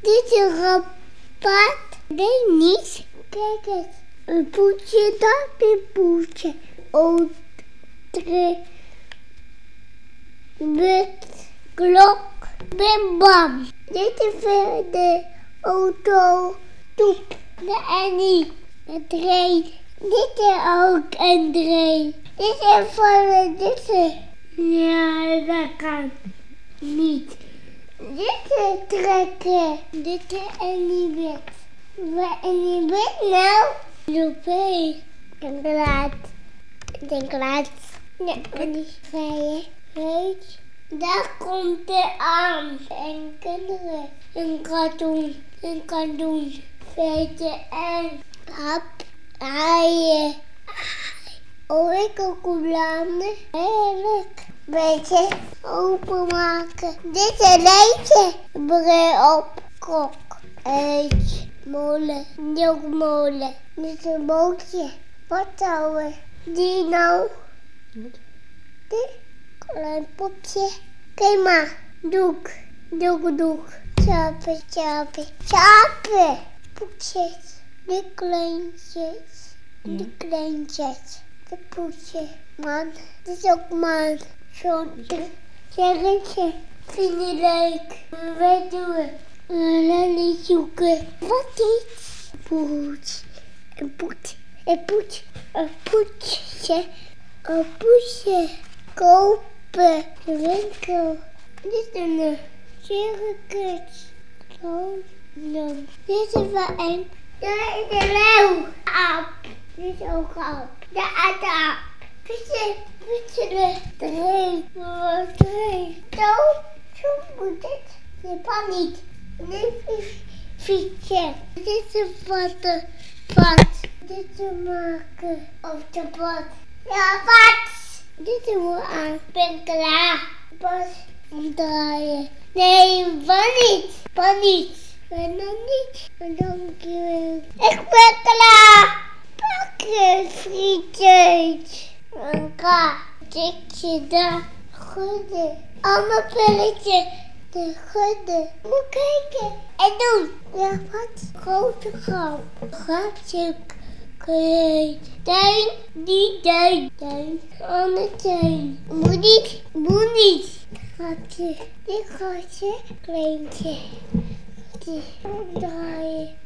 Dit is een rapat. Nee, niet. Kijk eens. Een poetje, dat een poetje. Oh, tre. Wit. Klok. Bim bam. Dit is de auto. Toep. De Annie. De trein. Dit is ook een trein. Dit is van dit. Ja, dat kan niet. Dit is trekken. Dit is Annie wit. Waar Annie wit nou? Loopé. En glad. De glad. Nee, Annie vrije. Weet. Daar komt de aan. En kinderen. Een cartoon. Een cartoon. Feiten en hap. Haaien. Oh, ik ook blanden. Heerlijk. Beetje openmaken. Dit is een lijntje. Bril op. Krok. Eitje. Molen. Milkmolen. Dit is een bootje. Wat houden? Die nou? Dit. Klein potje. Kijk maar. Doek. Doek. Chappen. Chappen. Poetjes. De kleintjes. De kleintjes. De poetje. Man. Dit is ook man. Zo'n sterretje. Vind je leuk? Wat doen we? Lolly zoeken. Wat iets? Poets. Een poet. Een poet. Een poetje. Een poetje. Kopen. De winkel. Dit is een circus. Zo. Dit is wel een. Dit is een leeuw. Aap. Dit is ook aap. De aap. Fietsen. Drie. Zo moet het. Je kan niet. Nee, fietsen. Dit is een pad. Dit is een maken. Op de pad. Ja, wat? Dit is wel aan. Ik ben klaar. Pas omdraaien. Nee, van niet. Ben nog niet. Dankjewel. Ik ben klaar. Pak je frietjes. Een kaart. Tikje daar. Goede. Allemaal pilletje. De goede. Moet kijken. En doen. Ja, wat? Grote grap. Grapje. Kleed. Tuin. Die tuin. Tuin. Andere tuin. Moet niet. Grapje. Dit grapje. Kleintje. Die. Draaien.